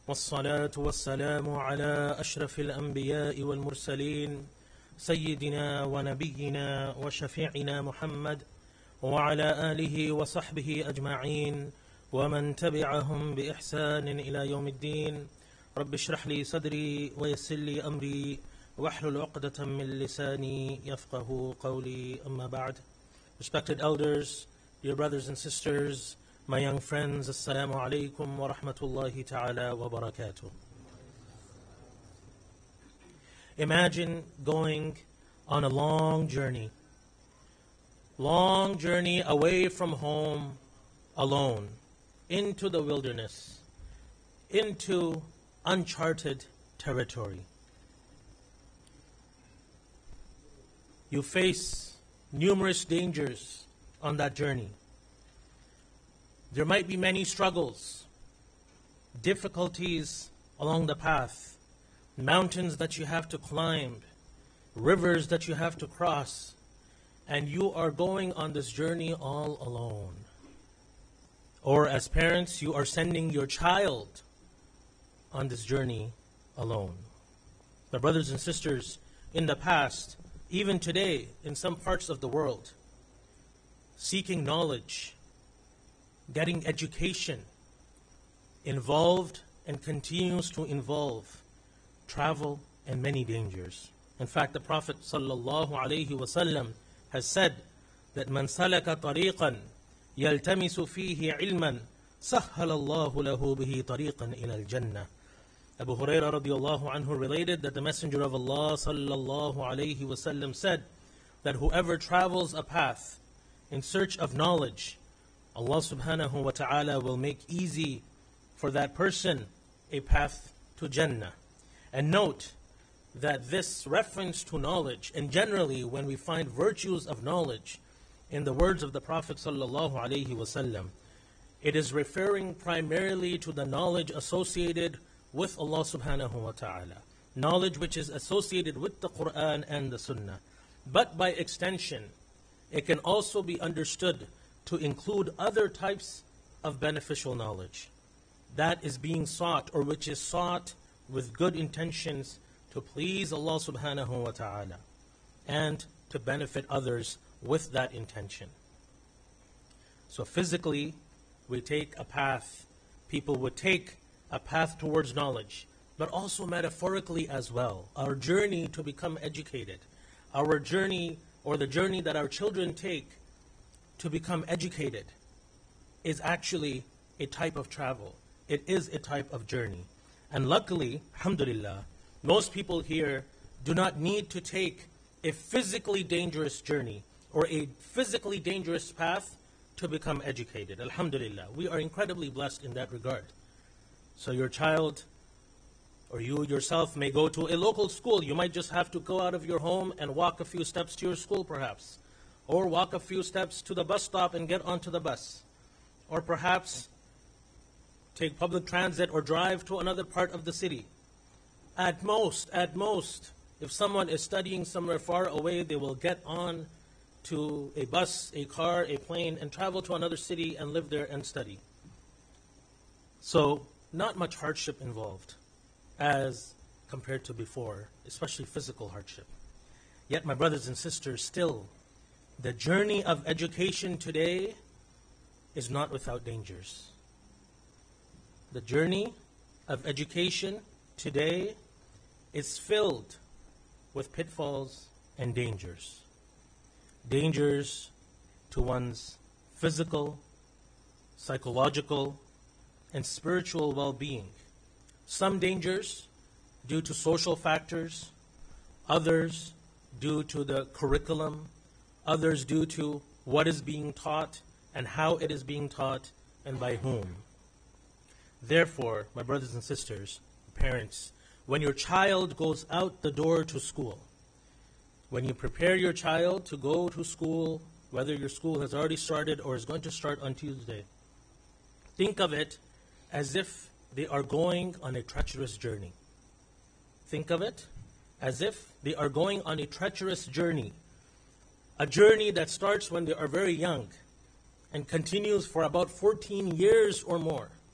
والصلاة والسلام على أشرف الأنبياء والمرسلين سيدنا ونبينا وشفيعنا محمد وعلى آله وصحبه أجمعين ومن تبعهم بإحسان إلى يوم الدين. رب اشرح لي صدري ويسر لي أمري واحلل عقدة من لساني يفقه قولي. أما بعد. Respected elders, dear brothers and sisters, my young friends, Assalamu alaikum wa rahmatullahi ta'ala wa barakatuh. Imagine going on a long journey away from home, alone, into the wilderness, into uncharted territory. You face numerous dangers on that journey. There might be many struggles, difficulties along the path, mountains that you have to climb, rivers that you have to cross, and you are going on this journey all alone. Or as parents, you are sending your child on this journey alone. My brothers and sisters, in the past, even today, in some parts of the world, seeking knowledge, getting education, involved and continues to involve travel and many dangers. In fact, the Prophet ﷺ has said that man salaka tariqan yaltamisu fihi ilman sahhala Allahu lahu bihi tariqan ila al-jannah. Abu Hurairah radiallahu anhu related that the Messenger of Allah sallallahu alayhi wasallam said that whoever travels a path in search of knowledge, Allah subhanahu wa ta'ala will make easy for that person a path to Jannah. And note that this reference to knowledge, and generally when we find virtues of knowledge in the words of the Prophet sallallahu alaihi wasallam, it is referring primarily to the knowledge associated with Allah subhanahu wa ta'ala, knowledge which is associated with the Quran and the Sunnah. But by extension, it can also be understood to include other types of beneficial knowledge that is being sought or which is sought with good intentions to please Allah subhanahu wa ta'ala and to benefit others with that intention. So physically, we take a path, people would take a path towards knowledge, but also metaphorically as well. Our journey to become educated, our journey or the journey that our children take to become educated is actually a type of travel. It is a type of journey. And luckily, alhamdulillah, most people here do not need to take a physically dangerous journey or a physically dangerous path to become educated. Alhamdulillah, we are incredibly blessed in that regard. So your child or you yourself may go to a local school. You might just have to go out of your home and walk a few steps to your school perhaps, or walk a few steps to the bus stop and get onto the bus, or perhaps take public transit or drive to another part of the city. At most, if someone is studying somewhere far away, they will get on to a bus, a car, a plane, and travel to another city and live there and study. So, not much hardship involved as compared to before, especially physical hardship. Yet, my brothers and sisters, still, the journey of education today is not without dangers. The journey of education today is filled with pitfalls and dangers. Dangers to one's physical, psychological, and spiritual well-being. Some dangers due to social factors, others due to the curriculum, others due to what is being taught and how it is being taught and by whom. Therefore, my brothers and sisters, parents, when your child goes out the door to school, when you prepare your child to go to school, whether your school has already started or is going to start on Tuesday, think of it as if they are going on a treacherous journey. Think of it as if they are going on a treacherous journey. A journey that starts when they are very young and continues for about 14 years or more.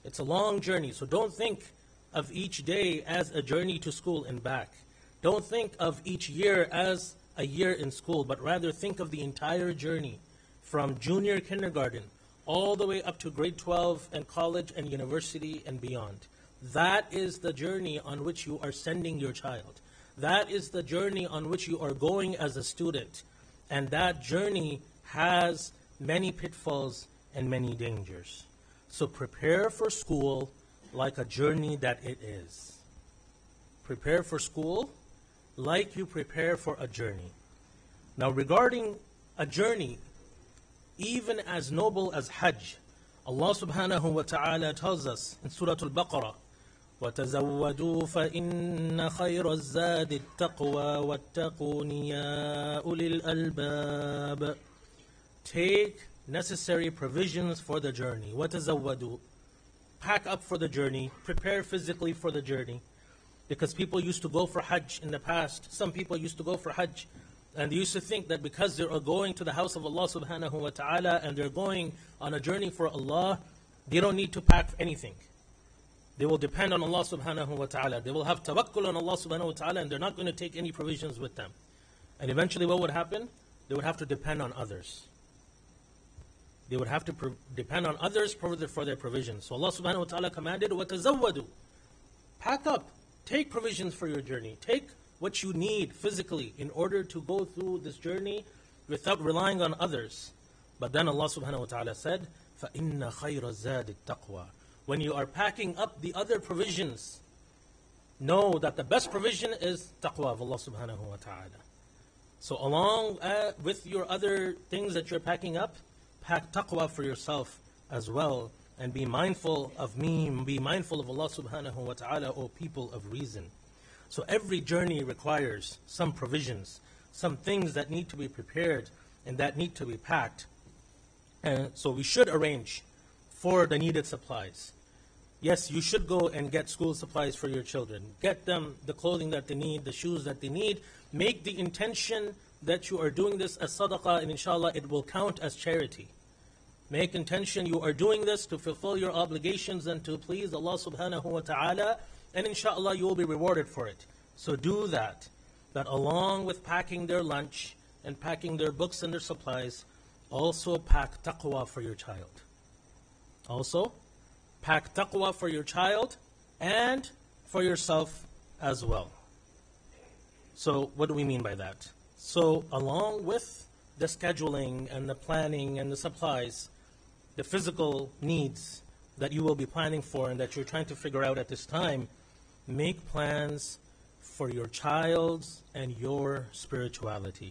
It's a long journey. So don't think of each day as a journey to school and back. Don't think of each year as a year in school, but rather think of the entire journey from junior kindergarten all the way up to grade 12 and college and university and beyond. That is the journey on which you are sending your child. That is the journey on which you are going as a student. And that journey has many pitfalls and many dangers. So prepare for school like a journey that it is. Prepare for school like you prepare for a journey. Now regarding a journey, even as noble as Hajj, Allah subhanahu wa ta'ala tells us in Surah Al-Baqarah, وَتَزَوَّدُوا فَإِنَّ خَيْرَ الزَّادِ التَّقْوَى وَاتَّقُونِ يَا أُولِي الْأَلْبَابِ. Take necessary provisions for the journey. وَتَزَوَّدُوا. Pack up for the journey. Prepare physically for the journey. Because people used to go for Hajj in the past. Some people used to go for Hajj. And they used to think that because they are going to the house of Allah subhanahu wa ta'ala and they're going on a journey for Allah, they don't need to pack anything. They will depend on Allah subhanahu wa ta'ala. They will have tawakkul on Allah subhanahu wa ta'ala and they're not going to take any provisions with them. And eventually what would happen? They would have to depend on others. They would have to depend on others for their provisions. So Allah subhanahu wa ta'ala commanded, وَتَزَوَّدُوا. Pack up. Take provisions for your journey. Take what you need physically in order to go through this journey without relying on others. But then Allah subhanahu wa ta'ala said, فَإِنَّ خَيْرَ الزَّادِ التَّقْوَى. When you are packing up the other provisions, know that the best provision is taqwa of Allah subhanahu wa ta'ala. So along with your other things that you're packing up, pack taqwa for yourself as well. And be mindful of me, be mindful of Allah subhanahu wa ta'ala, O people of reason. So every journey requires some provisions, some things that need to be prepared and that need to be packed. And so we should arrange for the needed supplies. Yes, you should go and get school supplies for your children. Get them the clothing that they need, the shoes that they need. Make the intention that you are doing this as sadaqah, and inshallah it will count as charity. Make intention you are doing this to fulfill your obligations and to please Allah subhanahu wa ta'ala, and inshallah you will be rewarded for it. So do that. That along with packing their lunch and packing their books and their supplies, also pack taqwa for your child. Also, pack taqwa for your child and for yourself as well. So what do we mean by that? So along with the scheduling and the planning and the supplies, the physical needs that you will be planning for and that you're trying to figure out at this time, make plans for your child's and your spirituality.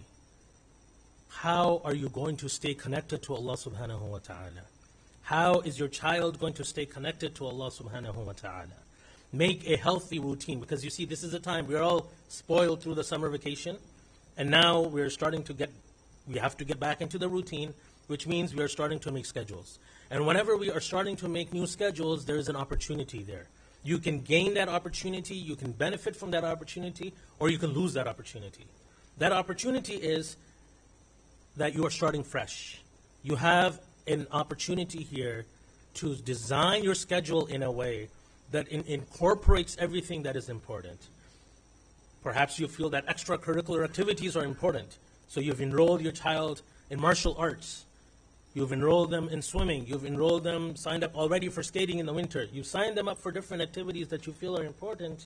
How are you going to stay connected to Allah subhanahu wa ta'ala? How is your child going to stay connected to Allah subhanahu wa ta'ala? Make a healthy routine, because you see, this is a time we're all spoiled through the summer vacation, and now we have to get back into the routine, which means we are starting to make schedules. And whenever we are starting to make new schedules, there is an opportunity there. You can gain that opportunity, you can benefit from that opportunity, or you can lose that opportunity. That opportunity is that you are starting fresh. You have an opportunity here to design your schedule in a way that incorporates everything that is important. Perhaps you feel that extracurricular activities are important. So you've enrolled your child in martial arts. You've enrolled them in swimming. You've enrolled them, signed up already for skating in the winter. You've signed them up for different activities that you feel are important.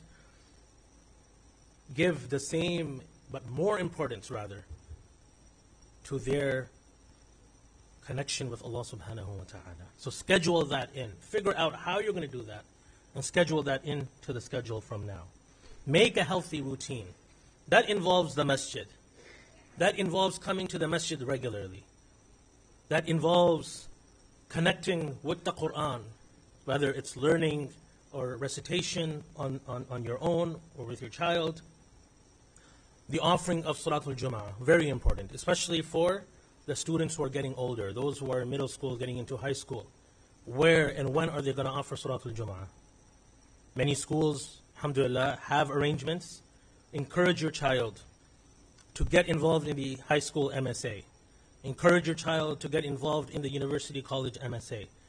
Give the same, but more importance rather, to their connection with Allah subhanahu wa ta'ala. So schedule that in. Figure out how you're going to do that and schedule that into the schedule from now. Make a healthy routine. That involves the masjid. That involves coming to the masjid regularly. That involves connecting with the Quran, whether it's learning or recitation on your own or with your child. The offering of Salatul Jum'ah, very important, especially for the students who are getting older, those who are in middle school, getting into high school. Where and when are they going to offer Salatul Jum'ah? Many schools, alhamdulillah, have arrangements. Encourage your child to get involved in the high school MSA. Encourage your child to get involved in the university college MSA.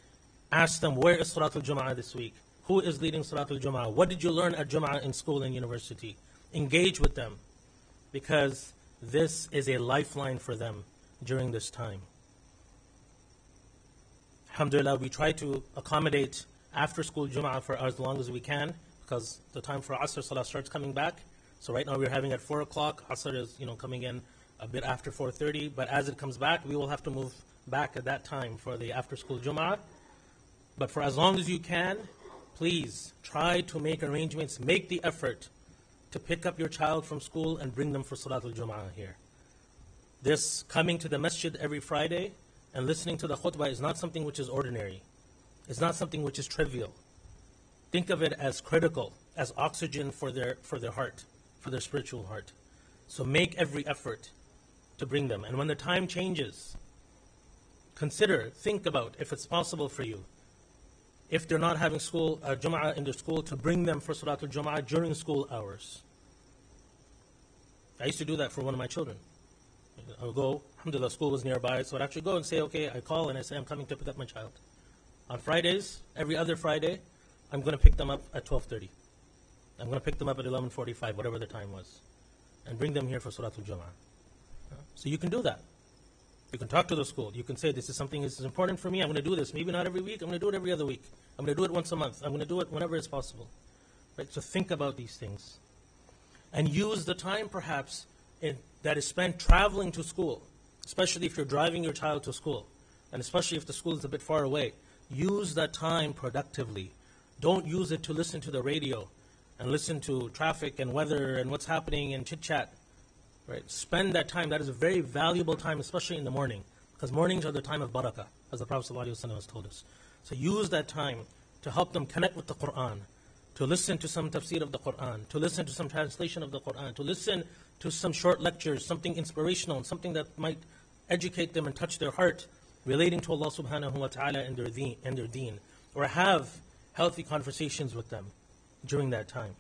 Ask them, where is Salatul Jum'ah this week? Who is leading Salatul Jum'ah? What did you learn at Jum'ah in school and university? Engage with them, because this is a lifeline for them during this time. Alhamdulillah, we try to accommodate after school Jum'ah for as long as we can, because the time for Asr Salah starts coming back. So right now we're having at 4 o'clock. Asr is coming in a bit after 4:30. But as it comes back, we will have to move back at that time for the after school Jum'ah. But for as long as you can, please try to make arrangements, make the effort to pick up your child from school and bring them for Salatul Jum'ah here. This coming to the masjid every Friday and listening to the khutbah is not something which is ordinary. It's not something which is trivial. Think of it as critical, as oxygen for their heart, for their spiritual heart. So make every effort to bring them. And when the time changes, think about if it's possible for you, if they're not having school, Jum'ah in their school, to bring them for Salatul Jum'ah during school hours. I used to do that for one of my children. I would go, alhamdulillah, school was nearby, so I'd actually go and say, okay, I call and I say, I'm coming to pick up my child. On Fridays, every other Friday, I'm going to pick them up at 12:30. I'm going to pick them up at 11:45, whatever the time was, and bring them here for Salatul Jum'ah. So you can do that. You can talk to the school. You can say, this is important for me. I'm going to do this. Maybe not every week. I'm going to do it every other week. I'm going to do it once a month. I'm going to do it whenever it's possible. Right? So think about these things. And use the time, perhaps, that is spent traveling to school, especially if you're driving your child to school, and especially if the school is a bit far away. Use that time productively. Don't use it to listen to the radio and listen to traffic and weather and what's happening and chit-chat. Right? Spend that time. That is a very valuable time, especially in the morning, because mornings are the time of barakah, as the Prophet ﷺ has told us. So use that time to help them connect with the Quran, to listen to some tafsir of the Quran, to listen to some translation of the Quran, to listen to some short lectures, something inspirational, something that might educate them and touch their heart relating to Allah subhanahu wa ta'ala and their deen, or have healthy conversations with them during that time.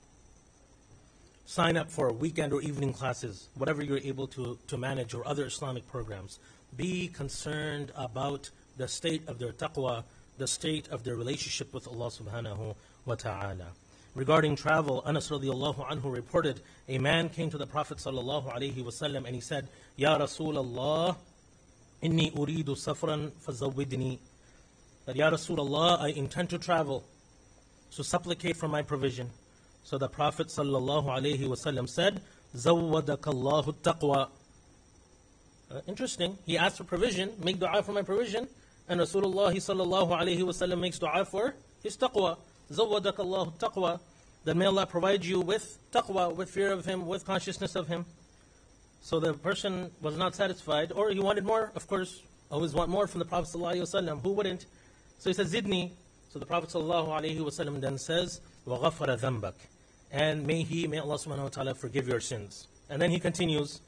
Sign up for weekend or evening classes, whatever you're able to manage, or other Islamic programs. Be concerned about the state of their taqwa, the state of their relationship with Allah subhanahu wa ta'ala. Regarding travel, Anas radiallahu anhu reported, a man came to the Prophet sallallahu alayhi wasallam and he said, Ya Rasulallah, inni uridu safran fazawwidni. That, Ya Rasulallah, I intend to travel, so supplicate for my provision. So the Prophet sallallahu alayhi wasallam said, Zawwadakallahu taqwa. Interesting. He asked for provision, make dua for my provision, and Rasulullah sallallahu alayhi wasallam makes dua for his taqwa. Zawwadakallahu taqwa. That may Allah provide you with taqwa, with fear of Him, with consciousness of Him. So the person was not satisfied, or he wanted more. Of course, always want more from the Prophet sallallahu alayhi wasallam. Who wouldn't? So he said, Zidni. So the Prophet sallallahu alayhi wasallam then says, وَغَفَرَ ذَنْبَكَ. And may Allah subhanahu wa ta'ala forgive your sins. And then he continues,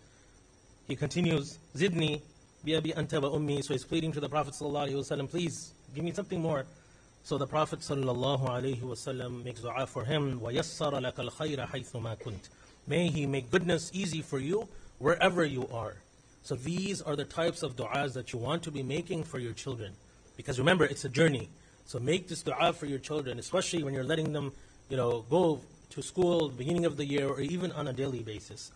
Zidni bi-abi anta wa ummi. So he's pleading to the Prophet sallallahu alayhi wasallam, please, give me something more. So the Prophet sallallahu alayhi wasallam makes dua for him, وَيَسَّرَ لَكَ الْخَيْرَ حَيْثُ مَا كُنْتَ. May He make goodness easy for you wherever you are. So these are the types of du'as that you want to be making for your children. Because remember, it's a journey. So make this dua for your children, especially when you're letting them, go to school beginning of the year, or even on a daily basis.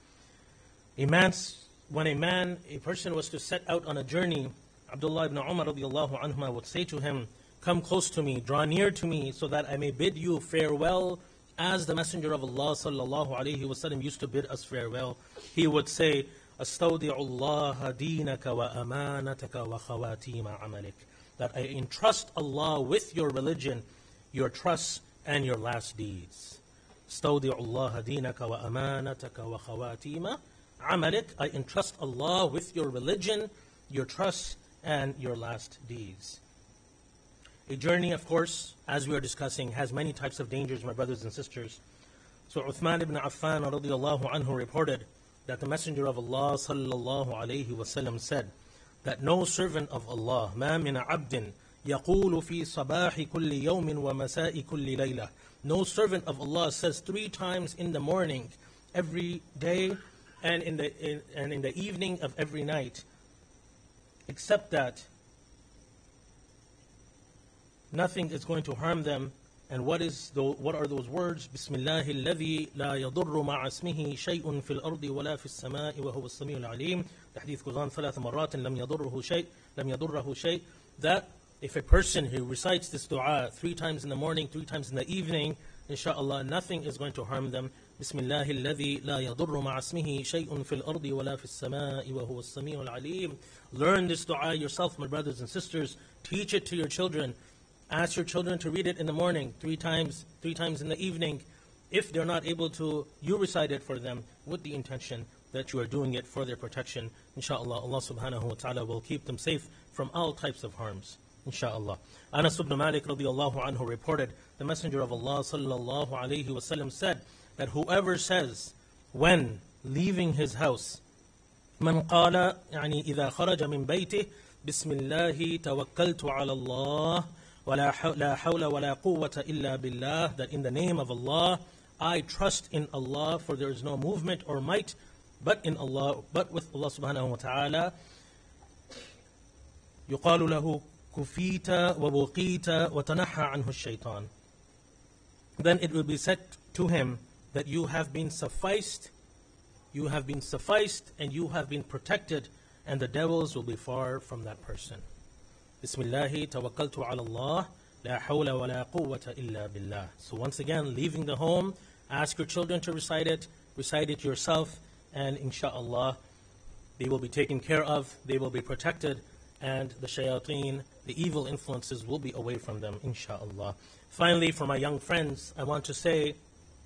When a person was to set out on a journey, Abdullah ibn Umar radiallahu anhuma would say to him, come close to me, draw near to me, so that I may bid you farewell, as the Messenger of Allah sallallahu alayhi wasallam used to bid us farewell. He would say, Astawdi'u Allah deenaka wa amanataka wa khawatima amalik. That I entrust Allah with your religion, your trust, and your last deeds. Astawdi'u Allah deenaka wa amanataka wa khawatima amalik. I entrust Allah with your religion, your trust, and your last deeds. A journey, of course, as we are discussing, has many types of dangers, my brothers and sisters. So Uthman ibn Affan radiallahu anhu reported that the Messenger of Allah sallallahu alayhi wasallam said that no servant of Allah, ما من عبد يقول في صباح كل يوم ومساء كل ليلة. No servant of Allah says 3 times in the morning every day and in the evening of every night, except that nothing is going to harm them. And what are those words? بسم الله الذي لا يضر مع اسمه شيء في الأرض ولا في السماء وهو السميع العليم. The hadith goes on 3 مرات لم يضره شيء. That if a person who recites this dua 3 times in the morning, 3 times in the evening, inshallah, nothing is going to harm them. بسم الله الذي لا يضر مع اسمه شيء في الأرض ولا في السماء وهو السميع العليم. Learn this dua yourself, my brothers and sisters. Teach it to your children. Ask your children to read it in the morning 3 times in the evening. If they're not able to, you recite it for them with the intention that you are doing it for their protection. Inshallah, Allah subhanahu wa ta'ala will keep them safe from all types of harms. Inshallah. Anas ibn Malik radiallahu anhu reported, the Messenger of Allah sallallahu alayhi wa sallam said that whoever says when leaving his house, من قال يعني إذا خرج من بيته بسم الله توكلت على الله ولا حول ولا قوة إلا بالله, that in the name of Allah, I trust in Allah, for there is no movement or might but with Allah subhanahu wa ta'ala. يقال له كفيت وبقيت وتنحى عنه الشيطان. Then it will be said to him that you have been sufficed, and you have been protected, and the devils will be far from that person. Bismillahi tawakkaltu ala Allah, la hawla wa la quwwata illa billah. So once again, leaving the home, ask your children to recite it yourself, and inshallah, they will be taken care of, they will be protected, and the shayateen, the evil influences, will be away from them, inshallah. Finally, for my young friends, I want to say,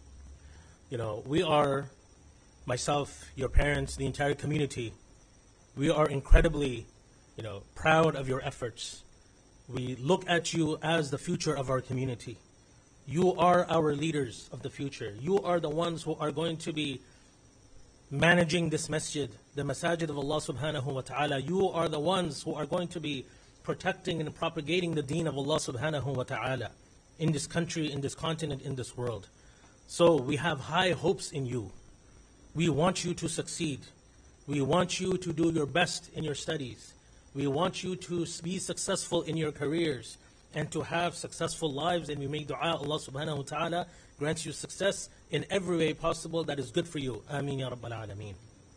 we are, myself, your parents, the entire community, we are incredibly, proud of your efforts. We look at you as the future of our community. You are our leaders of the future. You are the ones who are going to be managing this masjid, the masajid of Allah subhanahu wa ta'ala. You are the ones who are going to be protecting and propagating the deen of Allah subhanahu wa ta'ala in this country, in this continent, in this world. So we have high hopes in you. We want you to succeed. We want you to do your best in your studies. We want you to be successful in your careers and to have successful lives, and we make dua Allah subhanahu wa ta'ala grants you success in every way possible that is good for you. Ameen ya Rabbal Alameen.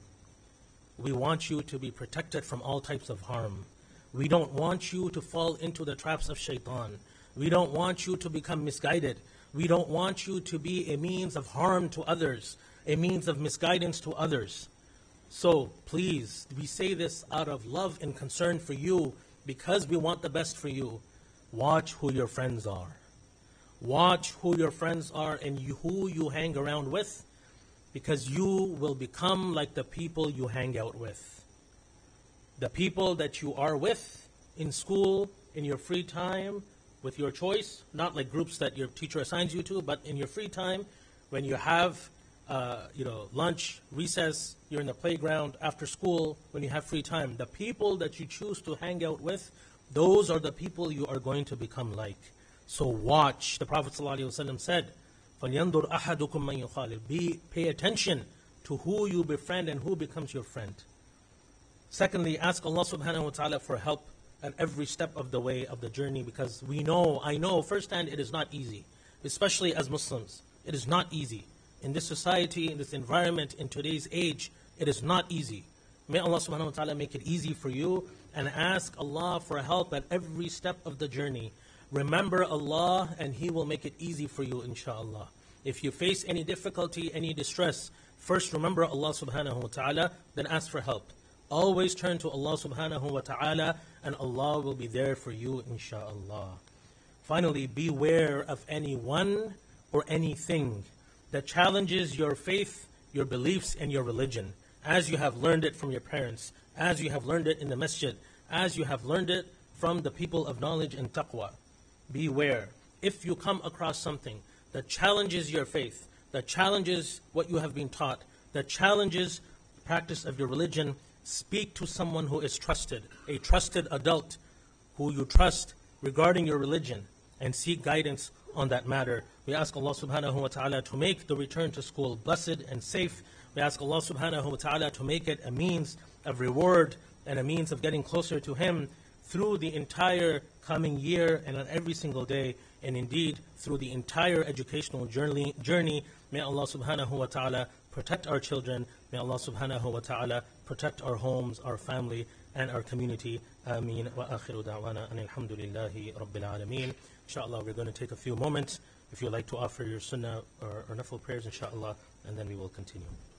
We want you to be protected from all types of harm. We don't want you to fall into the traps of shaitan. We don't want you to become misguided. We don't want you to be a means of harm to others, a means of misguidance to others. So please, we say this out of love and concern for you, because we want the best for you. Watch who your friends are. Watch who your friends are and who you hang around with, because you will become like the people you hang out with. The people that you are with in school, in your free time, with your choice, not like groups that your teacher assigns you to, but in your free time, when you have lunch, recess, you're in the playground, after school, when you have free time. The people that you choose to hang out with, those are the people you are going to become like. So watch. The Prophet ﷺ said, فَلْيَنْظُرْ أَحَدُكُمْ مَنْ يُخَالِفُ. Pay attention to who you befriend and who becomes your friend. Secondly, ask Allah subhanahu wa ta'ala for help at every step of the way of the journey, because I know firsthand it is not easy, especially as Muslims. It is not easy. In this society, in this environment, in today's age, it is not easy. May Allah subhanahu wa ta'ala make it easy for you, and ask Allah for help at every step of the journey. Remember Allah and He will make it easy for you, inshallah. If you face any difficulty, any distress, first remember Allah subhanahu wa ta'ala, then ask for help. Always turn to Allah subhanahu wa ta'ala, and Allah will be there for you, inshallah. Finally, beware of anyone or anything that challenges your faith, your beliefs, and your religion, as you have learned it from your parents, as you have learned it in the masjid, as you have learned it from the people of knowledge and taqwa. Beware. If you come across something that challenges your faith, that challenges what you have been taught, that challenges the practice of your religion, speak to someone who is trusted, a trusted adult who you trust regarding your religion, and seek guidance on that matter. We ask Allah subhanahu wa ta'ala to make the return to school blessed and safe. We ask Allah subhanahu wa ta'ala to make it a means of reward and a means of getting closer to Him through the entire coming year and on every single day, and indeed through the entire educational journey. May Allah subhanahu wa ta'ala protect our children. May Allah subhanahu wa ta'ala protect our homes, our family, and our community. Ameen. Wa akhiru da'wana anil hamdulillahi rabbil alameen. Inshallah, we're going to take a few moments if you'd like to offer your sunnah or nafil prayers, inshallah, and then we will continue.